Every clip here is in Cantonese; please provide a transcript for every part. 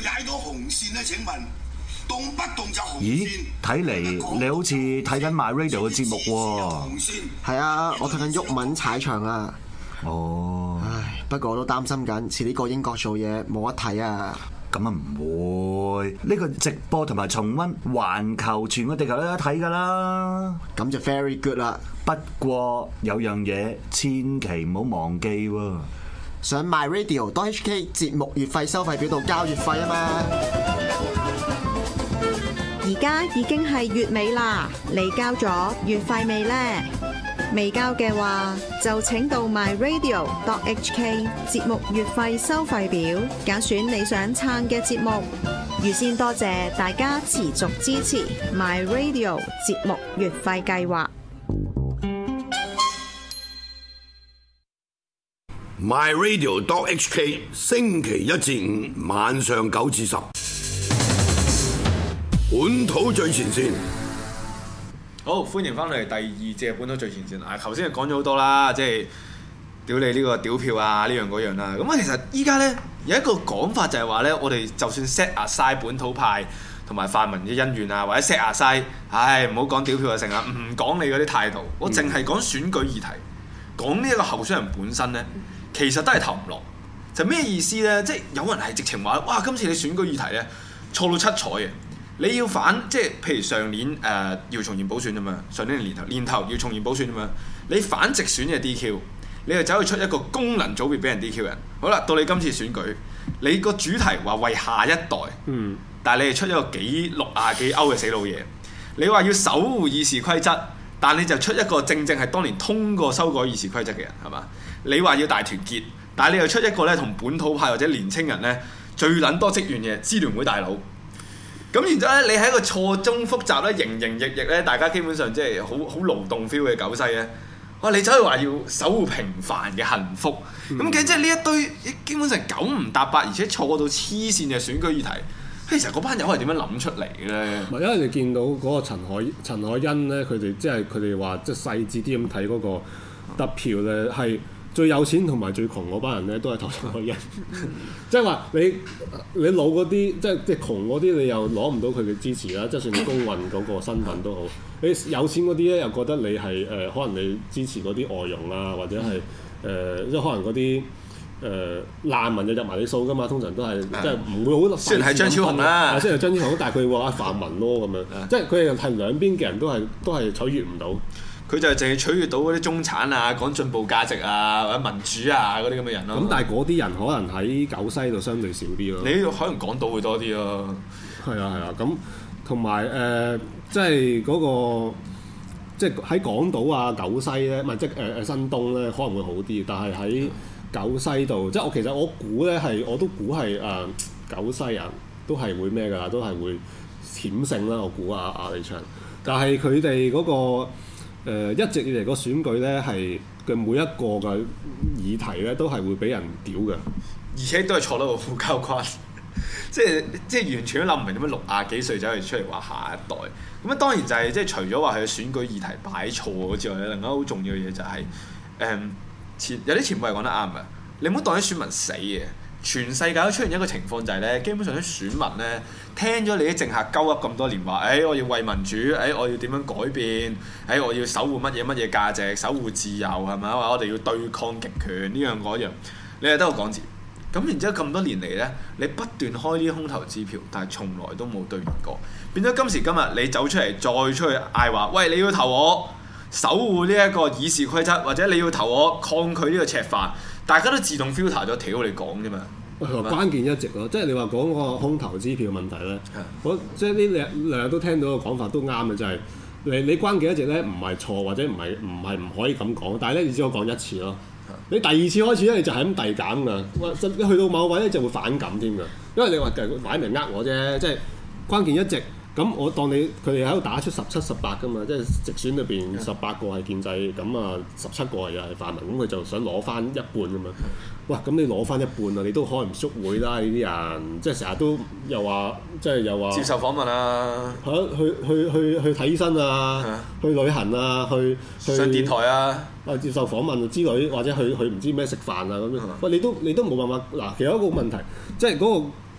踩到紅線咧？請問動不動就紅線？ 咦，睇嚟你好似睇緊 My Radio 嘅節目喎。 係啊，我睇緊毓民踩場啊。 哦， 唉，不過我都擔心緊，遲啲過英國做嘢冇得睇啊。 咁啊唔會，呢個直播同埋重溫，環球全個地球都有得睇㗎啦。 咁就 very good 啦。 不過有樣嘢千祈唔好忘記喎， 上 myradio.hk 節目月費收費表度交月費啊嘛。 而家已經係月尾啦，你交咗月費未呢？未交嘅話，就請到 myradio.hk 節目月費收費表，揀選你想撐嘅節目。預先多謝大家持續支持 myradio 節目月費計劃。 myradio.hk 星期一至五晚上9至10，本土最前線。 好，歡迎翻嚟第二節本土最前線。頭先就講咗好多啦，即係屌你呢個屌票啊，呢樣嗰樣啦。咁啊，其實依家咧有一個講法就係話咧，我哋就算 set aside 本土派同埋泛民嘅恩怨啊，或者 set aside，唔好講屌票啊成啊，唔講你嗰啲態度，我淨係講選舉議題，講呢一個候選人本身咧，其實都係投唔落。就咩意思咧？即係有人係直情話，哇！今次你選舉議題咧錯到七彩嘅。你要反，即係譬如上年要重現補選啫嘛，上年年頭要重現補選啫嘛，你反直選嘅 DQ， 你就走去出一個功能組別俾人 DQ 人。好啦，到你今次選舉，你個主題話為下一代，但係你係出一個60幾歐嘅死老嘢。你話要守護議事規則，但你就出一個正係當年通過修改議事規則嘅人，係嘛？你話要大團結，但係你又出一個咧同本土派或者年青人咧最撚多積怨嘅支聯會大佬。咁然之後咧，你喺一個錯綜複雜咧、營營役役咧，大家基本上即係好勞動 feel 嘅九西咧，哇！你走去話要守護平凡嘅幸福，咁其實即係呢一堆基本上九唔搭八，而且錯到黐線嘅選舉議題，其實嗰班友係點樣諗出嚟嘅咧？ 因為你見到嗰個陳凱欣咧，佢哋話即係細緻啲咁睇嗰個得票咧，係最有錢同埋最窮嗰班人咧，都係投陳凱欣。即係話你老嗰啲，即係窮嗰啲，你又攞唔到佢嘅支持啦。即係算你公運嗰個身份都好，你有錢嗰啲咧，又覺得你係可能你支持嗰啲外傭啊，或者係即係可能嗰啲難民就入埋你數噶嘛。通常都係即係唔會好。 雖然係張超雄啦， 雖然係張超雄，但係佢話泛民咯咁樣，即係佢係兩邊嘅人都係取悅唔到。 佢就係淨係取悅到嗰啲中產啊、講進步價值啊、或者民主啊嗰啲咁嘅人咯。咁但係嗰啲人可能喺九西度相對少啲咯。 你可能港島會多啲咯。 係啊，咁同埋即係嗰個即係喺港島啊、九西咧，唔係即係新東咧，可能會好啲。但係喺九西度，即係其實我估咧我都估係九西啊，都係會咩㗎啦，都係會險勝啦。我估阿李祥，但係佢哋嗰個。一直以嚟個選舉咧係嘅每一個嘅議題咧都係會俾人屌嘅， 而且都係錯得好交關，即係完全都諗唔明點解60幾歲走去出嚟話下一代。咁啊當然就係即係除咗話佢嘅選舉議題擺錯之外咧，另外好重要嘅嘢就係有啲前輩係講得啱嘅，你唔好當啲選民死嘅。全世界都出現一個情況就係咧，基本上啲選民咧聽咗你啲政客鳩噏咁多年話，我要為民主，我要點樣改變，我要守護乜嘢價值，守護自由係咪？我哋要對抗極權呢樣嗰樣，你係得個講字。咁然之後咁多年嚟咧，你不斷開呢啲空頭支票，但係從來都冇兌現過。變咗今時今日你走出嚟再出去嗌話，喂，你要投我守護呢一個議事規則，或者你要投我抗拒呢個赤化。大家都自動 filter 咗條嚟講啫嘛， 關鍵一直咯，即係你話講嗰個空頭支票問題咧，我即係呢兩日都聽到個講法都啱嘅，就係你關鍵一直咧唔係錯或者唔係唔可以咁講，但係咧你只可以講一次咯，你第二次開始咧你就係咁遞減㗎，你去到某位咧就會反感添㗎，因為你話擺明呃我啫，即係關鍵一直。咁我當佢哋喺度打出17、18㗎嘛，即係直選裏邊18個係建制，咁啊17個又係泛民，咁佢就想攞翻一半㗎嘛。哇！咁你攞翻一半啊，你都開唔縮會啦！呢啲人即係成日都又話，即係又話接受訪問啊， 去睇醫生啊，去旅行啊，去上電台啊， 接受訪問之類，或者去唔知咩食飯啊咁樣。喂，你都冇辦法嗱。其實一個問題，即係嗰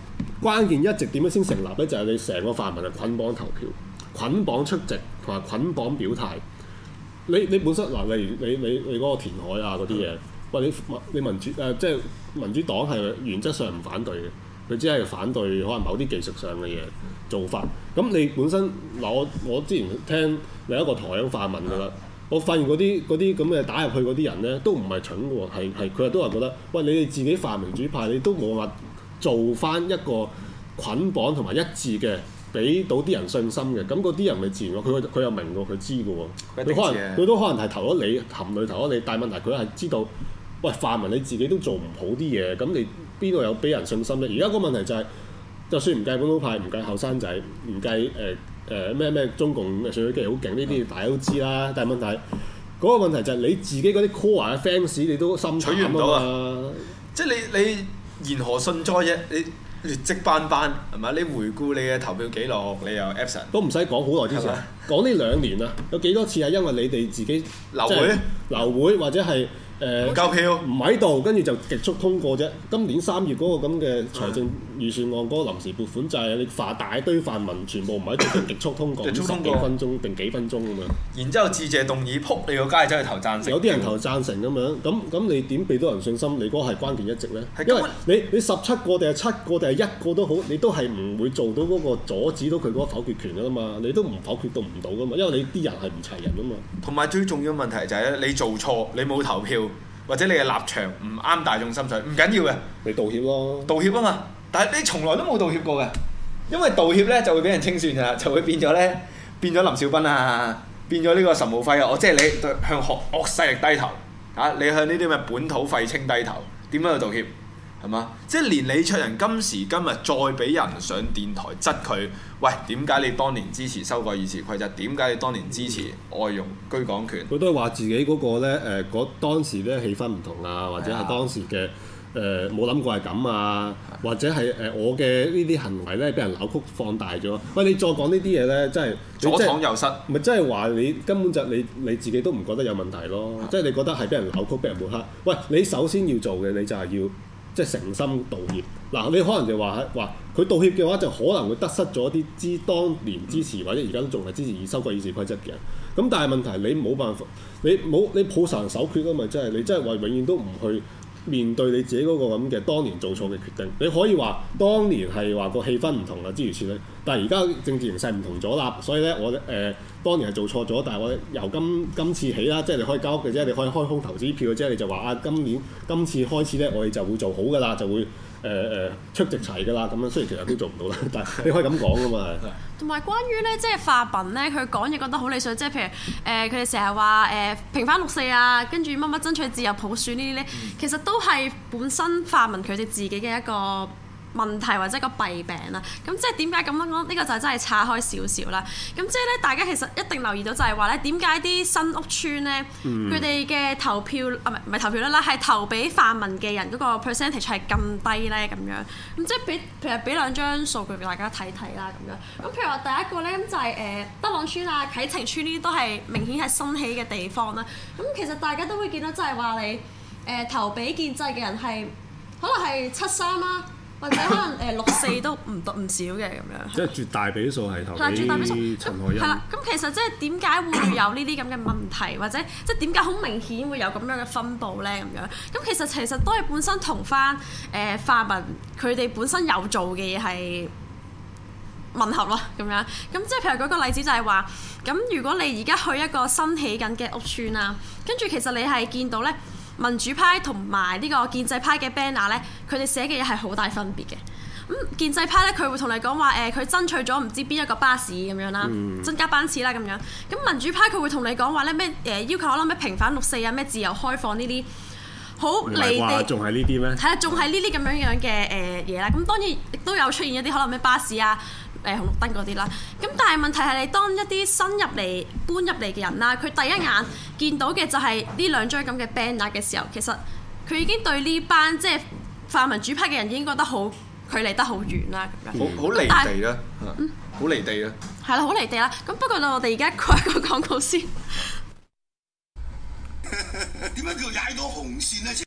關鍵一直點樣先成立咧？就係你成個泛民係捆綁投票、捆綁出席同埋捆綁表態。你本身嗱，例如你嗰個填海啊嗰啲嘢，喂你民主即係民主黨係原則上唔反對嘅，佢只係反對可能某啲技術上嘅嘢做法。咁你本身嗱我之前聽另一個台樣泛民㗎啦。我發現嗰啲咁嘅打入去嗰啲人咧，都唔係蠢嘅喎，係佢哋都係覺得，喂，你哋自己泛民主派，你都冇話做翻一個捆綁同埋一致嘅，俾到啲人信心嘅，咁嗰啲人咪自然佢又明喎，佢知嘅喎，佢都可能係投咗你，含淚投咗你，但係問題佢係知道，喂，泛民你自己都做唔好啲嘢，咁你邊度有俾人信心咧？而家個問題就係，就算唔計本土派，唔計後生仔，唔計咩中共嘅選舉機好勁，呢啲大家都知啦。但係問題嗰個問題就係你自己嗰啲 core 嘅 fans，你都心淡啊嘛。 即係你言何信哉啫？你劣跡斑斑係咪？你回顧你嘅投票記錄，你又 absent 都唔使講好耐之前，講呢2年啊，有幾多次係因為你哋自己流會或者係唔夠票唔喺度，跟住就極速通過啫。今年3月嗰個咁嘅財政預算案嗰個臨時撥款就係你大堆泛民全部唔喺度，就極速通過，10幾分鐘定幾分鐘咁樣。 然之後致謝動議，撲你個街走去投贊成。 有啲人投贊成咁樣，咁你點俾到人信心？你嗰個係關鍵一席咧，因為你17個定係7個定係1個都好，你都係唔會做到嗰個阻止到佢嗰個否決權噶嘛，你都唔否決到唔到噶嘛，因為你啲人係唔齊人啊嘛。同埋最重要問題就係咧，你做錯，你冇投票。或者你嘅立場唔啱大眾心水，唔緊要嘅， 你道歉咯， 道歉啊嘛。但係你從來都冇道歉過嘅，因為道歉咧就會俾人清算㗎，就會變咗林小斌啊，變咗呢個岑敖暉啊。我即係你向惡勢力低頭啊，你向呢啲咩本土廢青低頭，點樣去道歉？係嘛？即係連李卓人今時今日再俾人上電台質佢，喂，點解你當年支持修改議事規則？點解你當年支持外傭居港權？ 佢都係話自己嗰個咧當時咧氣氛唔同啊，或者係當時嘅冇諗過係咁啊，或者係我嘅呢啲行為咧俾人扭曲放大咗。喂，你再講呢啲嘢咧，真係左闖右失， 咪真係話你根本就你自己都唔覺得有問題咯，即係你覺得係俾人扭曲、俾人抹黑。喂，你首先要做嘅你就係要。即係誠心道歉嗱，你可能就話佢道歉嘅話，就可能會得失咗啲當年支持或者而家都仲係支持修改議事規則嘅人。咁但係問題你冇辦法，你抱仇人手決啊嘛，即係你真係話永遠都唔去面對你自己嗰個咁嘅當年做錯嘅決定。你可以話當年係話個氣氛唔同啦，諸如此類。但係而家政治形勢唔同咗啦，所以咧我當年係做錯咗，但係我由今次起啦，即係你可以交屋嘅啫，你可以開空頭支票嘅啫，你就話啊今次開始咧，我哋就會做好㗎啦，就會出席齊㗎啦，咁樣雖然其實都做唔到啦，但係你可以咁講㗎嘛。 同埋關於咧，即係泛民咧，佢講嘢覺得好理想，即係譬如佢哋成日話平反6·4啊，跟住乜乜爭取自由普選呢啲咧，其實都係本身泛民佢哋自己嘅一個問題或者一個弊病啦。咁即係點解咁樣講？呢個就真係岔開少少啦。咁即係咧，大家其實一定留意到就係話咧，點解啲新屋邨咧，佢哋嘅投票唔係投票率啦，係投俾泛民嘅人嗰個 percentage 係咁低咧咁樣。咁即係譬如俾2張數據俾大家睇睇啦咁樣。咁譬如話第一個咧，咁就係德朗邨啊、啟晴邨呢啲都係明顯係新起嘅地方啦。咁其實大家都會見到，即係話你投俾建制嘅人係可能係7·3啦。或者可能6·4都唔少嘅咁樣， 即係絕大比數係投俾陳凱欣。 係啦，咁其實即係點解會有呢啲咁嘅問題，或者即係點解好明顯會有咁樣嘅分佈咧咁樣？咁其實都係本身同翻泛民佢哋本身有做嘅嘢係吻合咯咁樣。咁即係譬如舉個例子就係話，咁如果你而家去一個新起緊嘅屋邨啦，跟住其實你係見到咧。民主派同埋呢個建制派嘅 banner 咧，佢哋寫嘅嘢係好大分別嘅。咁建制派咧，佢會同你講話佢爭取咗唔知邊一個巴士咁樣啦，增加班次啦咁樣。咁民主派佢會同你講話咧咩要求我諗咩平反6·4啊，咩自由開放呢啲好離地， 仲係呢啲咩？係啊，仲係呢啲咁樣嘅嘢啦。咁當然亦都有出現一啲可能咩巴士啊。紅綠燈嗰啲啦，咁但係問題係你當一啲新入嚟搬入嚟嘅人啦，佢第一眼見到嘅就係呢2張咁嘅 banner 嘅時候，其實佢已經對呢班即係泛民主派嘅人已經覺得好距離得好遠啦，咁樣好離地啦，好離地啦， 係啦，好離地啦。咁不過我哋而家過一個廣告先。 點解叫踩到紅線咧？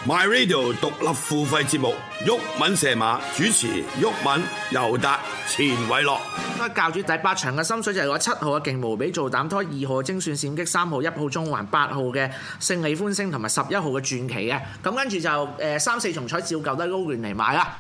My Radio 獨立付費節目，毓民射馬主持，毓民、尤達、錢偉樂。 教主第8場嘅心水就係攞7號嘅勁無比做膽拖，2號嘅精算閃擊，3號1號中環，8號嘅勝利歡聲同埋11號嘅傳奇嘅。咁跟住就3、4重彩照舊都係撈亂嚟買啦。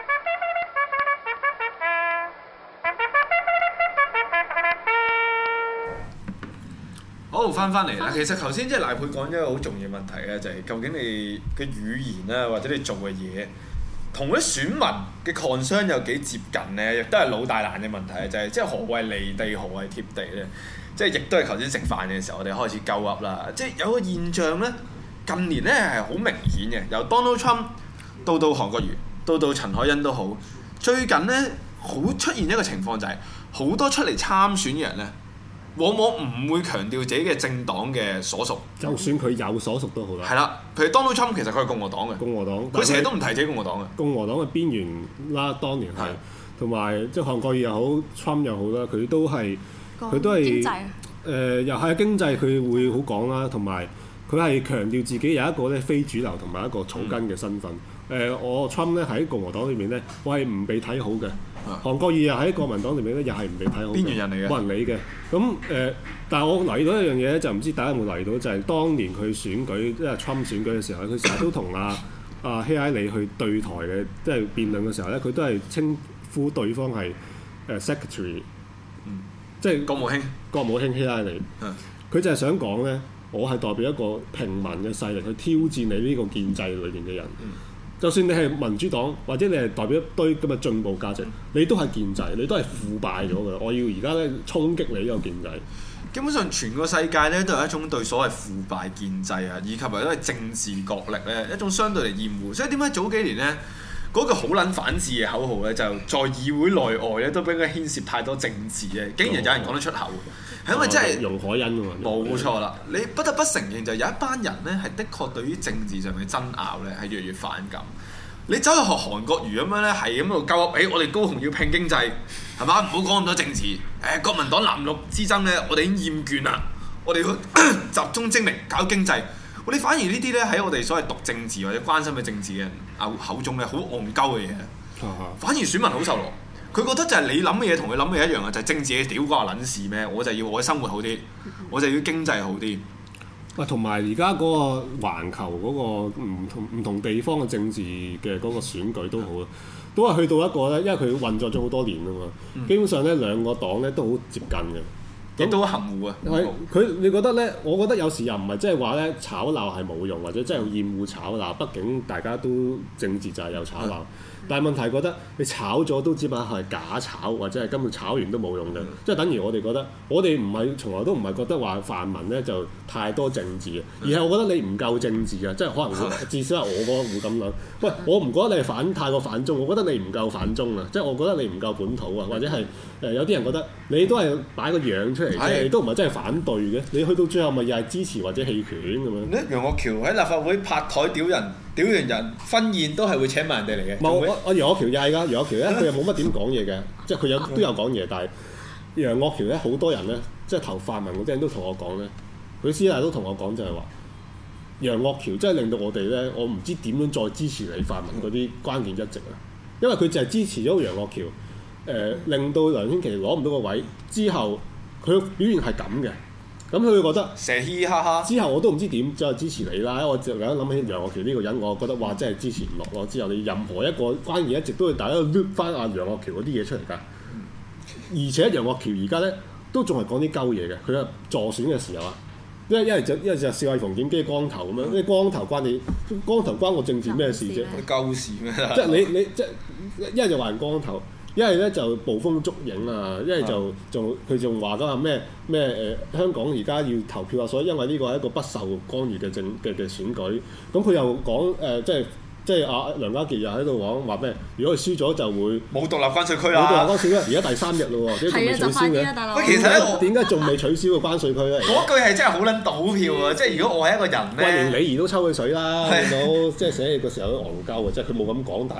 好，翻嚟啦。其實頭先即係賴珮講咗一個好重要問題咧，就係究竟你嘅語言啊，或者你做嘅嘢，同啲選民嘅 concern 有幾接近咧？亦都係老大難嘅問題，就係即係何謂離地，何謂貼地咧？即係亦都係頭先食飯嘅時候，我哋開始鳩噏啦。即係有個現象咧，近年咧係好明顯嘅，由 Donald Trump 到韓國瑜，到陳凱欣都好，最近咧好出現一個情況就係好多出嚟參選嘅人咧，往往唔會強調自己嘅政黨嘅所屬， 就算佢有所屬都好啦。 係啦，譬如 Donald Trump 其實佢係共和黨嘅，佢成日都唔提自己共和黨嘅。共和黨嘅邊緣啦，當年係，同埋即係韓國瑜又好 ，Trump 又好啦，佢都係經濟又係經濟，佢會好講啦，同埋佢係強調自己有一個咧非主流同埋一個草根嘅身份。我 Trump 咧喺共和黨裏面咧，我係唔被睇好嘅。韓國瑜又喺國民黨裏面咧，又係唔被睇好嘅。邊緣人嚟嘅，冇人理嘅。咁但係我留意到一樣嘢咧，就唔知大家有冇留意到，就係當年佢選舉，即係 Trump 選舉嘅時候，佢成日都同希拉里去對台嘅，即係辯論嘅時候咧，佢都係稱呼對方係secretary，即係國務卿希拉里。佢就係想講咧，我係代表一個平民嘅勢力去挑戰你呢個建制裏邊嘅人。就算你係民主黨，或者你係代表一堆咁嘅進步價值，你都係建制，你都係腐敗咗㗎。我要而家咧衝擊你呢個建制。基本上全個世界咧都有一種對所謂腐敗建制啊，以及係因為政治角力咧一種相對嚟厭惡。所以點解早幾年咧嗰個好撚反智嘅口號咧，就在議會內外咧都俾佢牽涉太多政治嘅，竟然有人講得出口。係因為真係容海恩喎，冇錯啦！你不得不承認就有一班人咧係的確對於政治上嘅爭拗咧係越嚟越反感。你走去學韓國瑜咁樣咧，係咁喺度鳩噏，我哋高雄要拼經濟，係嘛？唔好講咁多政治。國民黨藍綠之爭咧，我哋已經厭倦啦，我哋要集中精力搞經濟。你反而呢啲咧喺我哋所謂讀政治或者關心嘅政治嘅人口中咧，好戇鳩嘅嘢，反而選民好受落。佢覺得就係你諗嘅嘢同佢諗嘅嘢一樣啊，就係政治嘅屌關我撚事咩？我就要我嘅生活好啲，我就要經濟好啲。同埋而家嗰個環球嗰個唔同地方嘅政治嘅嗰個選舉都好啦，都係去到一個咧，因為佢運作咗好多年啊嘛，基本上咧兩個黨咧都好接近嘅，亦都好含糊啊。你覺得咧？我覺得有時又唔係即係話咧吵鬧係冇用，或者真係厭惡吵鬧，畢竟大家都政治就係有吵鬧。但係問題覺得你炒咗都只不過係假炒，或者係根本炒完都冇用嘅，即係等於我哋覺得，我哋唔係從來都唔係覺得話泛民咧就太多政治嘅，而係我覺得你唔夠政治啊，即係可能至少係我嗰個會咁諗。喂，我唔覺得你係太過反中，我覺得你唔夠反中啊，即係我覺得你唔夠本土啊，或者係有啲人覺得你都係擺個樣出嚟，即係你都唔係真係反對嘅，你去到最後咪又係支持或者棄權咁樣。楊岳橋喺立法會拍台屌人。屌完人婚宴都係會請埋人哋嚟嘅。冇，我楊岳橋又係㗎，楊岳橋咧佢又冇乜點講嘢嘅，即係佢都有講嘢，但係楊岳橋咧好多人咧，即係投泛民嗰啲人都同我講咧，佢私下都同我講就係話，楊岳橋真係令到我哋咧，我唔知點樣再支持你泛民嗰啲關鍵一席啊，因為佢就係支持咗楊岳橋，令到梁天琦攞唔到個位之後，佢表現係咁嘅。咁佢會覺得成嘻嘻哈哈，之後我都唔知點再支持你啦。我就諗起楊岳橋呢個人，我覺得哇真係支持唔落咯。之後你任何一個關鍵一直都會大家捋翻阿楊岳橋嗰啲嘢出嚟㗎。而且楊岳橋而家咧都仲係講啲鳩嘢嘅。佢係助選嘅時候啊，一係就邵逸逢檢機光頭咁樣，啲光頭關我政治咩事啫？鳩事咩？即係你即係一係就話人光頭。一係咧就捕風捉影啊，一係就佢仲話緊話咩香港而家要投票啊，所以因為呢個係一個不受干預嘅嘅選舉，咁佢又講即係阿梁家傑又喺度講話咩？如果佢輸咗就會冇獨立關稅區啦，冇獨立關稅區，而家第3日咯喎，點解仲未取消嘅？喂，其實咧點解仲未取消個關稅區咧？嗰句係真係好撚倒票啊！即係如果我係一個人咧，連李儀都抽佢水啦，見到即係寫嘅時候都戇鳩啊！即係佢冇咁講，但係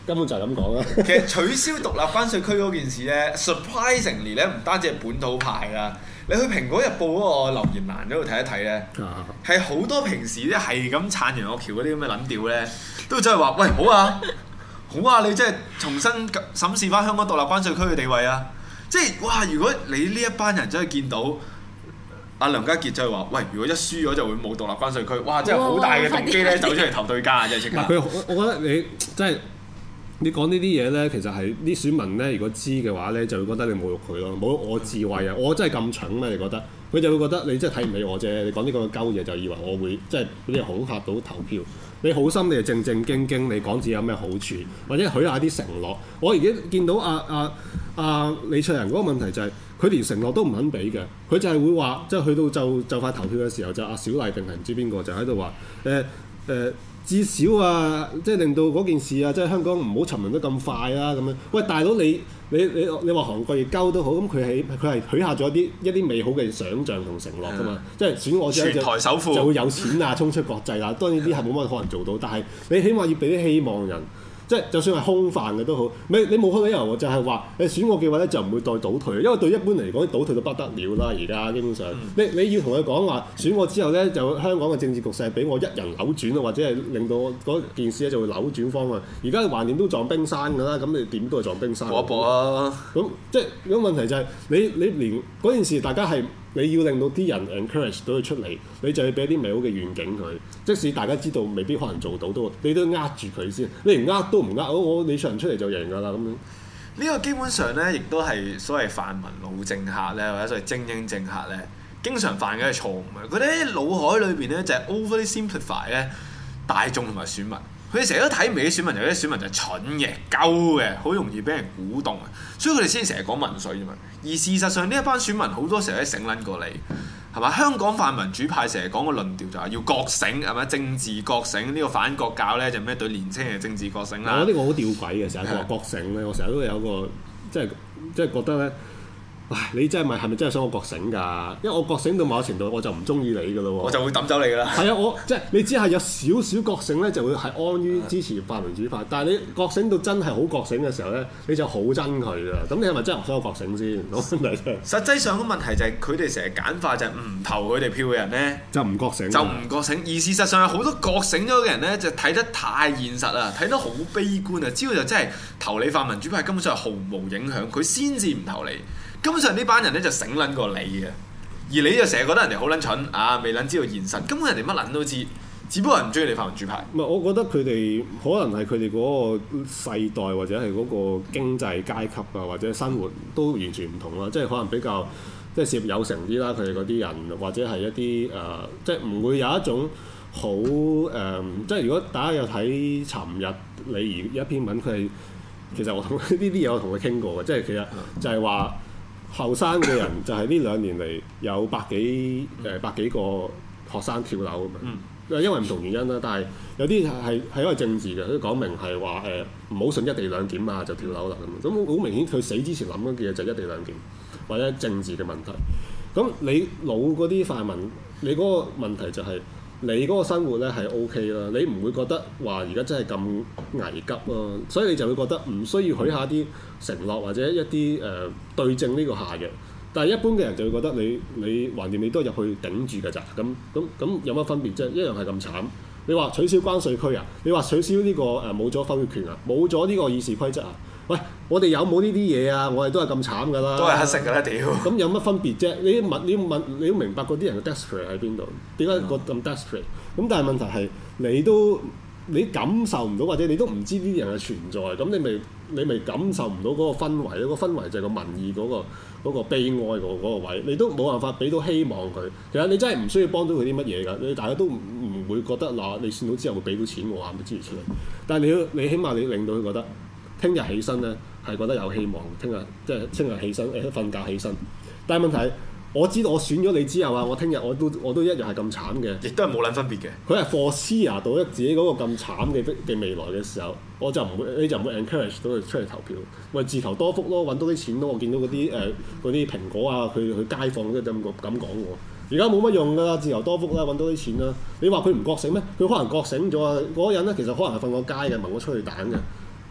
根本就係咁講啦。 其實取消獨立關稅區嗰件事咧 ，surprisingly 咧唔單止係本土派㗎，你去蘋果日報嗰個留言欄嗰度睇一睇咧，係好多平時咧係咁撐楊岳橋嗰啲咁嘅撚調咧，都走去話喂好啊，好啊，你即係重新審視翻香港獨立關稅區嘅地位啊！即係哇，如果你呢一班人真係見到阿梁家傑就係話喂，如果一輸咗就會冇獨立關稅區，哇！真係好大嘅動機咧，走出嚟投對家啊！真係即刻。 我覺得你真係。你講呢啲嘢咧，其實係啲選民咧，如果知嘅話咧，就會覺得你侮辱佢咯，侮辱我智慧啊！我真係咁蠢咩？你覺得？佢就會覺得你真係睇唔起我啫。你講呢個鳩嘢就以為我會即係俾你恐嚇到投票。你好心你就正正經經，你講自己有咩好處，或者許下啲承諾。我而家見到李卓人嗰個問題就係佢連承諾都唔肯俾嘅，佢就係會話即係去到就快投票嘅時候就阿小麗定係唔知邊個就喺度話至少啊，即係令到嗰件事啊，即係香港唔好沉淪得咁快啊咁樣。喂，大佬你話韓國瑜鳩都好，咁佢係許下咗一啲美好嘅想像同承諾㗎嘛。即係選我之後全台首富就會有錢啊，衝出國際啦。當然啲係冇乜可能做到，但係你起碼要俾啲希望人。即係就算係空泛嘅都好，你冇可理由就係話你選我嘅話咧就唔會再倒退，因為對一般嚟講倒退到不得了啦。而家基本上，你要同佢講話選我之後咧，就香港嘅政治局勢俾我一人扭轉啊，或者係令到嗰件事咧就會扭轉方向。而家橫掂都撞冰山㗎啦，咁你點都係撞冰山。 搏一搏啊！ 咁即係個問題就係你連嗰件事大家係。你要令到啲人 encourage 到佢出嚟，你就要俾啲美好嘅願景佢。即使大家知道未必可能做到，你都呃住佢先。你連呃都唔呃，我李卓人出嚟就贏㗎啦咁樣。 呢個基本上咧，亦都係所謂泛民老政客咧，或者所謂精英政客咧，經常犯嘅錯誤嘅。佢哋喺腦海裏邊咧就係 overly simplify 咧大眾同埋選民。佢哋成日都睇唔起選民，有啲選民就係蠢嘅、鳩嘅，好容易俾人鼓動啊！所以佢哋先成日講民粹啫嘛。而事實上呢一班選民好多時候都醒撚過你，係嘛？香港泛民主派成日講個論調就係要覺醒，係咪？政治覺醒呢個反國教咧就咩對年青人嘅政治覺醒啦。 我呢個好吊詭嘅，成日話覺醒咧，我成日都有個即係覺得咧。唉，你真係係咪真係想我覺醒㗎？因為我覺醒到某程度，我就唔中意你㗎咯喎。 我就會抌走你㗎啦。 係啊，我即係你只係有少少覺醒咧，就會係安於支持泛民主派。但係你覺醒到真係好覺醒嘅時候咧，你就好憎佢㗎。咁你係咪真係想我覺醒先？ 實際上個問題就係佢哋成日簡化就係唔投佢哋票嘅人咧， 就唔覺醒。 而事實上有好多覺醒咗嘅人咧，就睇得太現實啦，睇得好悲觀啊！只要就真係投你泛民主派，根本上係毫無影響，佢先至唔投你。根本上呢班人咧就醒撚過你嘅，而你就成日覺得人哋好撚蠢啊，未撚知道現實，根本人哋乜撚都知，只不過係唔中意你泛民主派。 唔係，我覺得佢哋可能係佢哋嗰個世代或者係嗰個經濟階級啊，或者生活都完全唔同啦，即係可能比較即係涉有成啲啦，佢哋嗰啲人或者係一啲即係唔會有一種好即係如果大家有睇尋日李怡一篇文，佢係其實我同呢啲嘢我同佢傾過嘅，即係其實就係話。後生嘅人就係呢2年嚟有百幾個學生跳樓咁樣，因為唔同原因啦。但係有啲係因為政治嘅，佢講明係話唔好信一地兩檢啊，就跳樓啦咁。咁好明顯佢死之前諗嘅嘢就係一地兩檢或者政治嘅問題。咁你老嗰啲泛民，你嗰個問題就係你嗰個生活咧係 OK 啦，你唔會覺得話而家真係咁危急咯，所以你就會覺得唔需要許下啲承諾或者一啲對症呢個下藥。但係一般嘅人就會覺得你橫掂你都入去頂住㗎咋，咁有乜分別啫？一樣係咁慘。你話取消關稅區啊？你話取消呢個冇咗否決權啊？冇咗呢個議事規則啊？喂，我哋有冇呢啲嘢啊？我哋都係咁慘㗎啦， 都係黑色㗎啦，屌！咁有乜分別啫？你要明白嗰啲人嘅 desperate 喺邊度？點解個咁 desperate？咁但係問題係你感受唔到，或者你都唔知呢啲人嘅存在，咁你咪感受唔到嗰個氛圍。嗰個氛圍就係個民意嗰個悲哀嗰個位，你都冇辦法俾到希望佢。其實你真係唔需要幫到佢啲乜嘢㗎，你大家都唔會覺得嗱，你算到之後會俾到錢我啊，咁諸如此類。但係你起碼你令到佢覺得。聽日起身咧係覺得有希望，聽日起身瞓覺起身。但係問題，我知道我選咗你之後啊，我聽日我都一樣係咁慘嘅， 亦都係冇撚分別嘅。 佢係 foresee 到自己嗰個咁慘嘅未來嘅時候，你就唔會 encourage 到佢出嚟投票，為自求多福咯，揾多啲錢咯。我見到嗰啲蘋果啊，佢街坊都咁講喎。而家冇乜用㗎啦，自求多福啦，揾多啲錢啦。你話佢唔覺醒咩？佢可能覺醒咗啊！嗰個人咧其實可能係瞓過街嘅，問我出去彈嘅。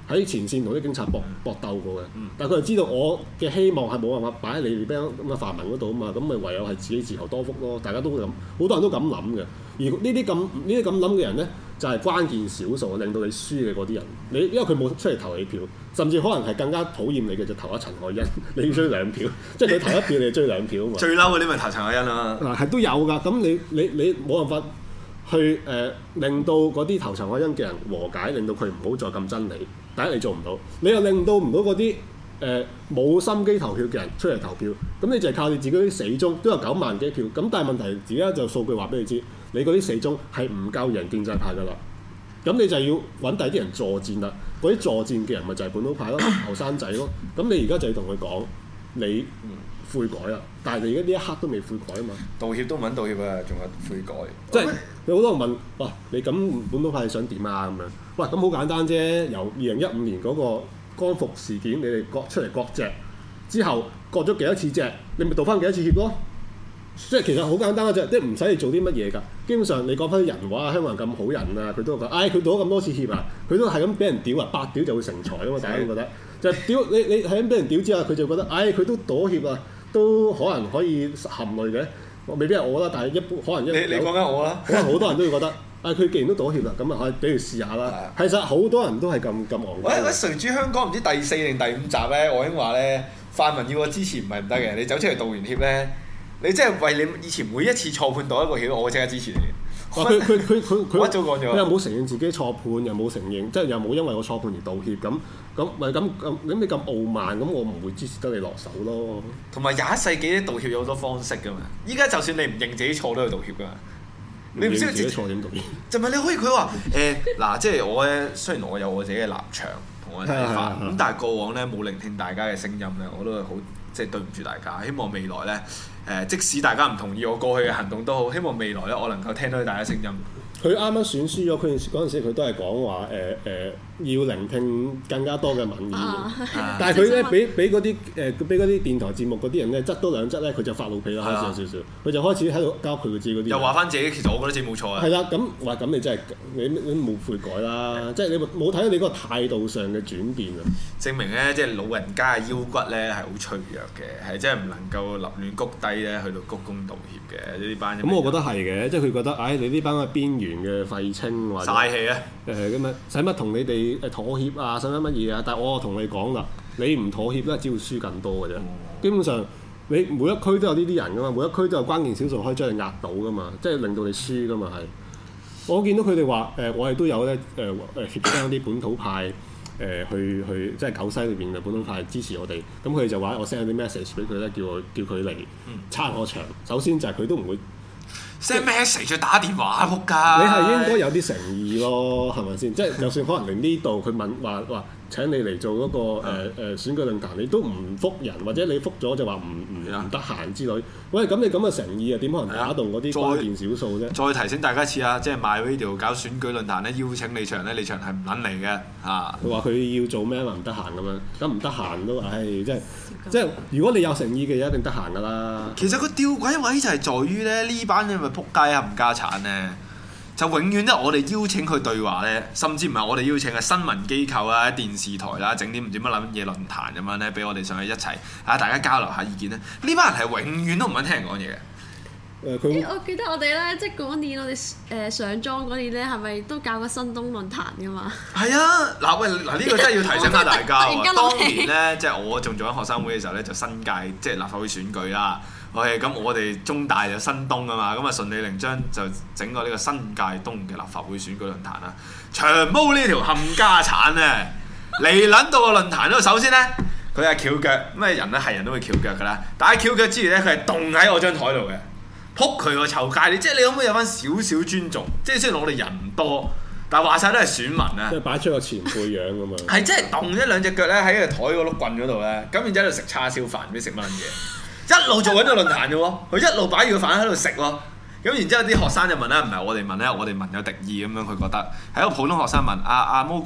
喺前線同啲警察搏鬥過嘅，但係佢就知道我嘅希望係冇辦法擺喺你哋班咁嘅泛民嗰度啊嘛，咁咪唯有係自己自求多福咯。大家都咁，好多人都咁諗嘅。而呢啲咁諗嘅人咧，就係關鍵少數令到你輸嘅嗰啲人。因為佢冇出嚟投你票，甚至可能係更加討厭你嘅就投咗陳凱欣，你要追2票，即係佢投一票你就追2票啊嘛。 最嬲嗰啲咪投陳凱欣啦。 嗱係都有㗎，咁你冇辦法去令到嗰啲投陳凱欣嘅人和解，令到佢唔好再咁憎你。第一你做唔到，你又令到唔到嗰啲冇心機投票嘅人出嚟投票，咁你就係靠你自己啲死忠都有9萬幾票，咁但係問題而家就數據話俾你知，你嗰啲死忠係唔夠贏建制派㗎啦，咁你就要揾第啲人助戰啦，嗰啲助戰嘅人咪就係本土派咯，後生仔咯，咁你而家就要同佢講你悔改啦，但係你而家呢一刻都未悔改啊嘛， 道歉都唔肯道歉啊，仲有悔改， 即係有好多人問，哇你咁本土派想點啊咁樣？喂，咁好簡單啫！由2015年嗰個光復事件，你哋出嚟割席之後，割咗幾多次席，你咪道翻幾多次歉咯？即係其實好簡單嘅啫，即係唔使你做啲乜嘢㗎。基本上你講翻啲人話，香港人咁好人啊，佢都話，佢道咗咁多次歉啊，佢都係咁俾人屌啊，8屌就會成才啊嘛！大家都覺得就係屌你係咁俾人屌之後，佢就覺得，佢都道歉啊，都可能可以含淚嘅。未必係我啦，但係一般可能你講緊我啦， 可能好多人都會覺得。佢既然都道歉啦，咁啊可以俾佢試下啦。其實好多人都係咁戇鳩。 喂，誰主香港唔知第4定第5集咧，我已經話咧，泛民要我支持唔係唔得嘅，你走出嚟道完歉咧，你即係為你以前每一次錯判道一個歉，我即刻支持你。 佢一早講咗， 佢又冇承認自己錯判，又冇承認，即係又冇因為我錯判而道歉咁你咁傲慢，咁我唔會支持得你落手咯。 同埋21世紀啲道歉有好多方式㗎嘛，依家就算你唔認自己錯都去道歉㗎嘛。你唔知自己錯點道歉？ 就咪你可以佢話嗱，即係我咧，雖然我有我自己嘅立場同我嘅睇法，咁但係過往咧冇聆聽大家嘅聲音咧，我都係好即係對唔住大家。希望未來咧即使大家唔同意我過去嘅行動都好，希望未來咧我能夠聽到大家聲音。佢啱啱選輸咗，佢嗰陣時佢都係講話要聆聽更加多嘅民意，但係佢咧俾嗰啲電台節目嗰啲人咧質多2質咧，佢就發怒脾啦，開始有少少，佢就開始喺度交佢自己嗰啲。又話翻自己，其實我覺得自己冇錯啊。 係啦，咁你真係你冇悔改啦，即係你冇睇到你嗰個態度上嘅轉變啊！ 證明咧，即係老人家嘅腰骨咧係好脆弱嘅，係真係唔能夠立亂谷低咧去到鞠躬道歉嘅呢班。 咁我覺得係嘅，即係佢覺得，你呢班嘅邊緣嘅廢青或者嘥氣啊！ 咁樣使乜同你哋妥協啊？使乜乜嘢啊？但係我同你講啦，你唔妥協咧，只會輸更多嘅啫。基本上你每一區都有呢啲人噶嘛，每一區都有關鍵少數可以將你壓倒噶嘛，即係令到你輸噶嘛係。我見到佢哋話我哋都有咧協商啲本土派去即係九西裏邊嘅本土派支持我哋，咁佢哋就話我 send 啲 message 俾佢咧，叫佢嚟撐我場。首先就係佢都唔會。 send message 打電話仆街， 你係應該有啲誠意咯，係咪先？即係就算可能嚟呢度，佢問話請你嚟做嗰個選舉論壇，你都唔覆人，或者你覆咗就話唔得閒之類。喂，咁你咁嘅誠意啊，點可能打動嗰啲關鍵少數啫？ 再提醒大家一次啊，即係 MyRadio 搞選舉論壇咧，邀請你場咧，你場係唔撚嚟嘅嚇。 佢話佢要做咩嘛？唔得閒咁樣，咁唔得閒都即係如果你有誠意嘅嘢，一定得閒噶啦。 其實個吊詭位就係在於咧，呢班人咪撲街啊，冚家產咧，就永遠咧我哋邀請佢對話咧，甚至唔係我哋邀請嘅新聞機構啊、電視台啦，整啲唔知乜撚嘢論壇咁樣咧，俾我哋上去一齊大家交流下意見咧。呢班人係永遠都唔肯聽人講嘢嘅。 我記得我哋咧，即係嗰年我哋上莊嗰年咧，係咪都搞個新東論壇噶嘛？ 係啊，嗱呢個真係要提醒下大家喎。當年咧，即係我仲做緊學生會嘅時候咧，就新界即係立法會選舉啦。咁我哋中大就新東啊嘛，咁啊順理成章就整個呢個新界東嘅立法會選舉論壇啦。長毛呢條冚家產咧，嚟撚到個論壇度，首先咧佢係翹腳，咩人咧係人都會翹腳噶啦，但係翹腳之餘咧，佢係棟喺我張台度嘅。撲佢個臭街！即係你可唔可以有翻少少尊重？即係雖然我哋人唔多，但係話晒都係選民啊！ 即係擺出個前輩樣咁嘛。 係真係動一兩隻腳咧喺個台嗰碌棍嗰度咧，咁然之後喺度食叉燒飯，唔知食乜嘢，一路做緊個論壇嘅喎，佢一路擺住個飯喺度食喎。咁然之後啲學生就問啦，唔係我哋問咧，我哋問有敵意咁樣，佢覺得係一個普通學生問阿毛哥啊，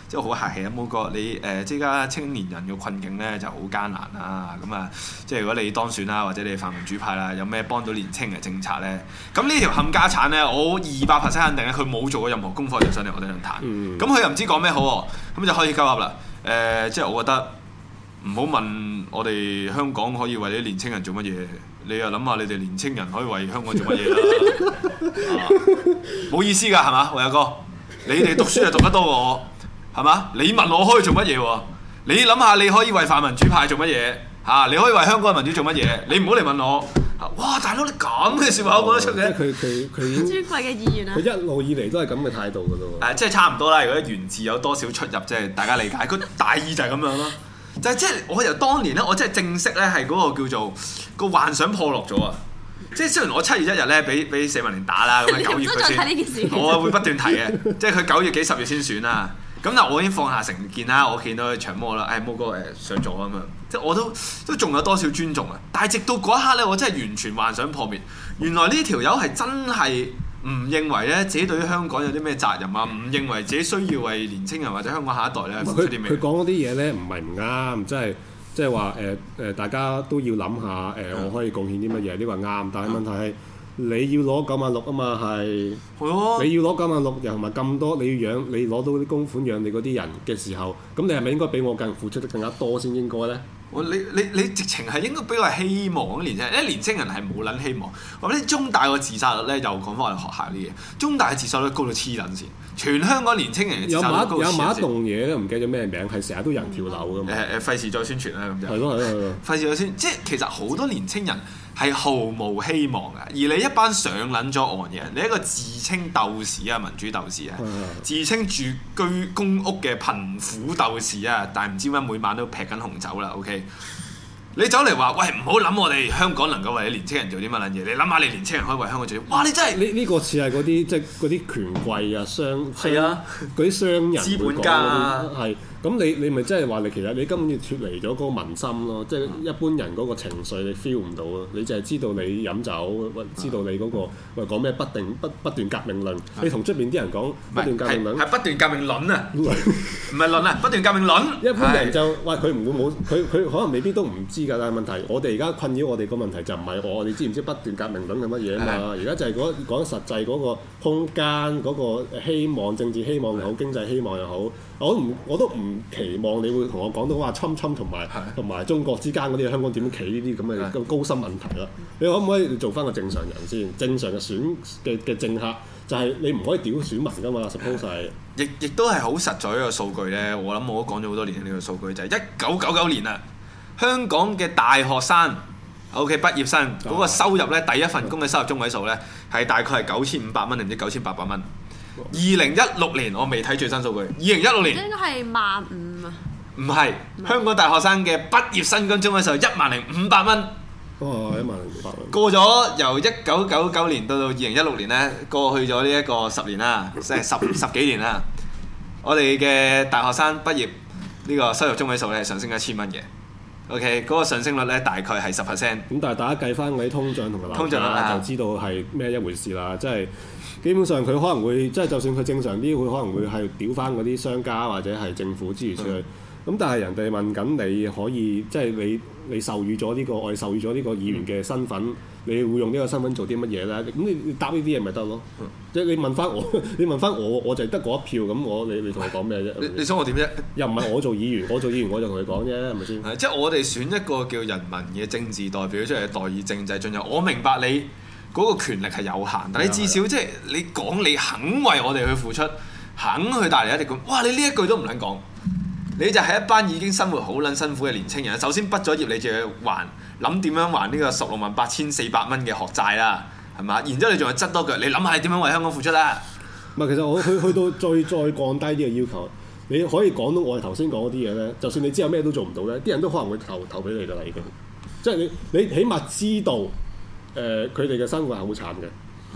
即係好客氣啊，冇哥你即係而家青年人嘅困境咧就好艱難啦。咁啊，即係如果你當選啦，或者你泛民主派啦，有咩幫到年青嘅政策咧？咁呢條冚家產咧，我200%肯定咧，佢冇做過任何功課就上嚟我哋論壇。咁佢又唔知講咩好，咁就開始鳩噏啦。即係我覺得唔好問我哋香港可以為啲年青人做乜嘢，你又諗下你哋年青人可以為香港做乜嘢啦？冇意思㗎係嘛，偉哥，你哋讀書就讀得多過我係嘛？你問我可以做乜嘢喎？你諗下你可以為泛民主派做乜嘢嚇？你可以為香港嘅民主做乜嘢？你唔好嚟問我。哇！大佬你咁嘅説話我講得出嘅？ 佢尊貴嘅議員啊！ 佢一路以嚟都係咁嘅態度㗎咯喎。 即係差唔多啦。如果原字有多少出入，即係大家理解。佢大意就係咁樣咯。就係即係我由當年咧，我真係正式咧係嗰個叫做個幻想破落咗啊！即係雖然我7月1日咧俾社民連打啦，咁啊9月佢先，我會不斷提嘅。即係佢9月幾10月先選啦。咁但我已經放下成見啦，我見到佢長毛啦，毛哥上咗咁樣，即係我都仲有多少尊重啊！但係直到嗰一刻咧，我真係完全幻想破滅。原來呢條友係真係唔認為咧自己對於香港有啲咩責任啊，唔認為自己需要為年青人或者香港下一代咧付出啲咩。 佢講嗰啲嘢咧唔係唔啱，即係話大家都要諗下我可以貢獻啲乜嘢，呢個啱。但係問題係。你要攞96000啊嘛係，你要攞96000又同埋咁多，你要養你攞到啲公款養你嗰啲人嘅時候，咁你係咪應該比我更付出得更加多先應該咧？ 你直情係應該俾我希望年青人，因為年青人係冇撚希望。或者中大個自殺率咧，又講翻我哋學校啲嘢，中大嘅自殺率高到黐撚線，全香港年青人嘅自殺率高到黐撚線。有某一棟嘢咧，唔記得咗咩名，係成日都有人跳樓㗎嘛。 費事再宣傳啦咁就。 係咯。 費事再宣，即係其實好多年青人係毫無希望嘅，而你一班上撚咗岸嘅人，你一個自稱鬥士啊，民主鬥士啊，自稱住居公屋嘅貧苦鬥士啊，但係唔知點解每晚都劈緊紅酒啦 ，OK？ 你走嚟話喂，唔好諗我哋香港能夠為你年青人做啲乜撚嘢，你諗下你年青人可以為香港做啲，哇！你真係呢個似係嗰啲即係嗰啲權貴啊、嗰啲商人、 資本家啊， 係。咁你咪即係話你其實你根本要脫離咗嗰個民心咯，即係一般人嗰個情緒你 feel 唔到咯，你就係知道你飲酒，知道你嗰個講咩不斷革命論，你同出邊啲人講不斷革命論， 係不斷革命論啊，唔係論啊，不斷革命論。 一般人就喂佢唔會冇佢可能未必都唔知㗎，但係問題我哋而家困擾我哋個問題就唔係我哋知唔知不斷革命論係乜嘢啊嘛？而家就係講實際嗰個空間嗰個希望，政治希望又好，經濟希望又好，我都唔期望你會同我講到話侵同埋中國之間嗰啲香港點企呢啲咁嘅高深問題啦。你可唔可以做翻個正常人先？正常嘅選嘅政客就係你唔可以屌選民㗎嘛 suppose 係。 亦都係好實在一個數據咧。我諗我都講咗好多年呢個數據就係1999年啊，香港嘅大學生 OK 畢業生嗰個收入咧，第一份工嘅收入中位數咧係大概係9500蚊定唔知9800蚊。2016年我未睇最新數據，2016年應該係15000啊。 唔係，香港大學生嘅畢業薪金中位數10500蚊。 哦，10500蚊。 過咗由1999年到2016年咧，過去咗呢一個10年啦，即係十幾年啦。我哋嘅大學生畢業呢個收入中位數咧上升1000蚊嘅。OK，嗰個上升率咧大概係10%。咁但係大家計翻嗰啲通脹同埋樓價就知道係咩一回事啦，即係。基本上佢可能會即係就算佢正常啲，佢可能會係屌翻嗰啲商家或者係政府諸如此類。咁但係人哋問緊你可以即係你授予咗呢個我哋授予咗呢個議員嘅身份，你會用呢個身份做啲乜嘢咧？咁你答呢啲嘢咪得咯？即係你問翻我，我就係得嗰一票，咁你同我講咩啫？ 你想我點啫？ 又唔係我做議員，我做議員我就同你講啫，係咪先？ 即係我哋選一個叫人民嘅政治代表出嚟代議政制進入。我明白你嗰個權力係有限，但你至少即係你講你肯為我哋去付出，肯去帶嚟一啲咁，哇！你呢一句都唔撚講，你就係一班已經生活好撚辛苦嘅年青人。首先畢咗業，你就要諗點樣還呢個168400蚊嘅學債啦，係嘛？然之後你仲係執多腳，你諗下你點樣為香港付出啦？ 唔係，其實我去到再降低啲嘅要求，你可以講到我哋頭先講嗰啲嘢咧，就算你之後咩都做唔到咧，啲人都可能會投俾你㗎啦，已經。即係你起碼知道。佢哋嘅生活係好慘嘅，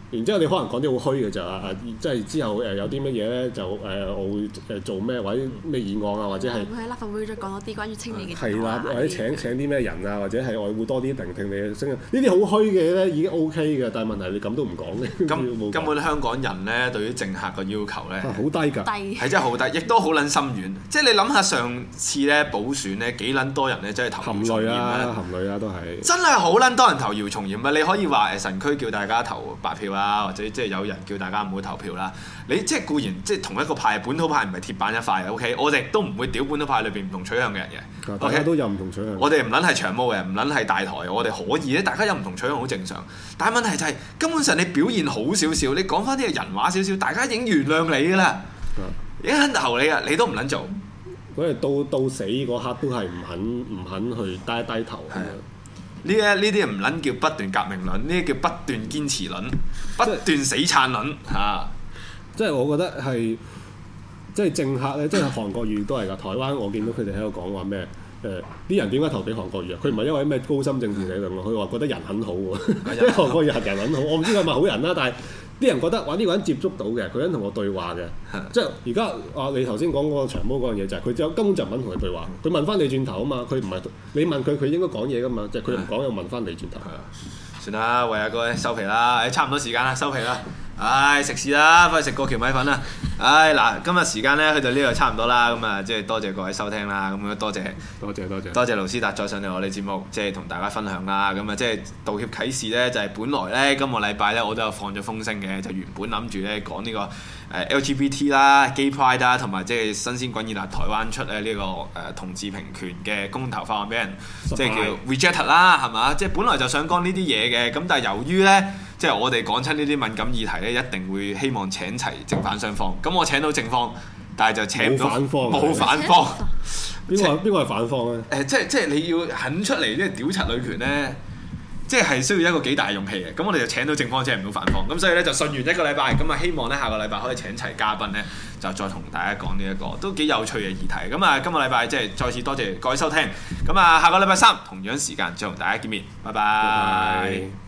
然之後你可能講啲好虛嘅就即係之後有啲乜嘢咧就我會做咩或者咩議案啊，或者係喺立法會再講多啲關於青年嘅係啦，或者請啲咩人啊，或者係我會多啲聆聽你嘅聲音。呢啲好虛嘅咧已經 OK 嘅，但係問題你咁都唔講嘅。 根本香港人咧對於政客嘅要求咧好低㗎， 係真係好低，亦都好撚深遠。即係你諗下上次咧補選咧幾撚多人咧真係投姚松炎含淚啊都係真係好撚多人投姚松炎啊！你可以話神區叫大家投白票啦，或者即係有人叫大家唔好投票啦。你即係固然即係同一個派，本土派唔係鐵板一塊嘅 OK， 我哋都唔會屌本土派裏邊唔同取向嘅人嘅。 大家都有唔同取向。 我哋唔撚係長毛嘅，唔撚係大台，我哋可以咧，大家有唔同取向好正常。但係問題就係根本上你表現好少少，你講翻啲人話少少，大家已經原諒你㗎啦，已經肯投你㗎，你都唔撚做。 嗰日到死嗰刻都係唔肯去低頭。 呢啲唔撚叫不斷革命論，呢啲叫不斷堅持論，不斷死撐論嚇。 即係我覺得係，即係政客咧，即係韓國瑜都係㗎。台灣我見到佢哋喺度講話咩？啲人點解投俾韓國瑜啊？佢唔係因為咩高深政治理論，佢話覺得人很好喎。即係韓國瑜係人很好，我唔知佢係咪好人啦，但係啲人覺得哇呢個人接觸到嘅，佢肯同我對話嘅。即係而家你頭先講嗰個長毛嗰樣嘢就係佢根本就唔肯同佢對話，佢問翻你轉頭啊嘛，佢唔係你問佢，佢應該講嘢㗎嘛，即係佢唔講又問翻你轉頭。 算啦，為阿哥收皮啦，差唔多時間啦，收皮啦。唉，食屎啦，翻去食過橋米粉啦。唉，嗱，今日時間咧去到呢度差唔多啦，咁啊，即係多謝各位收聽啦，咁多謝盧斯達再上嚟我哋節目，即係同大家分享啦。咁啊，即係道歉啟事咧，就係本來咧今個禮拜咧我都有放咗風聲嘅，就原本諗住咧講呢個LGBT 啦、Gay Pride 啦，同埋即係新鮮滾熱辣台灣出咧呢個同志平權嘅公投法案俾人即係叫 reject 啦，係嘛？即係本來就想講呢啲嘢嘅，咁但係由於咧。即係我哋講親呢啲敏感議題咧，一定會希望請齊正反雙方。咁我請到正方，但係就請唔到冇反方。邊個係反方咧？ 即係你要肯出嚟，即係屌柒女權咧，即係需要一個幾大勇氣嘅。咁我哋就請到正方，請唔到反方。咁所以咧就順完一個禮拜，咁啊希望咧下個禮拜可以請齊嘉賓咧，就再同大家講呢一個都幾有趣嘅議題。咁啊今個禮拜即係再次多謝各位收聽。咁啊下個禮拜三同樣時間再同大家見面，拜拜。